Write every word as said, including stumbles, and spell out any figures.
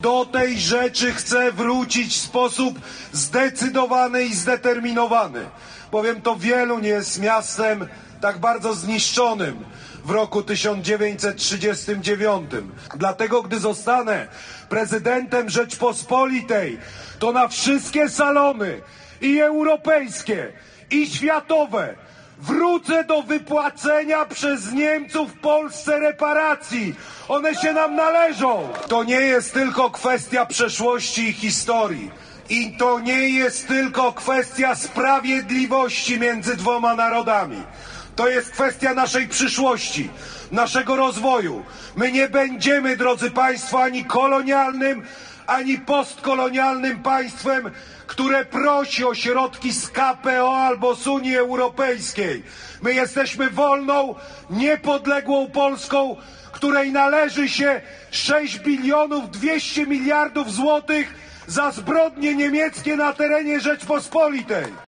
Do tej rzeczy chcę wrócić w sposób zdecydowany i zdeterminowany, bowiem to Wieluń jest miastem tak bardzo zniszczonym w roku tysiąc dziewięćset trzydziestym dziewiątym. Dlatego, gdy zostanę prezydentem Rzeczpospolitej, to na wszystkie salony i europejskie, i światowe wrócę do wypłacenia przez Niemców w Polsce reparacji. One się nam należą. To nie jest tylko kwestia przeszłości i historii. I to nie jest tylko kwestia sprawiedliwości między dwoma narodami. To jest kwestia naszej przyszłości, naszego rozwoju. My nie będziemy, drodzy Państwo, ani kolonialnym, ani postkolonialnym państwem, które prosi o środki z K P O albo z Unii Europejskiej. My jesteśmy wolną, niepodległą Polską, której należy się sześć bilionów dwieście miliardów złotych za zbrodnie niemieckie na terenie Rzeczpospolitej.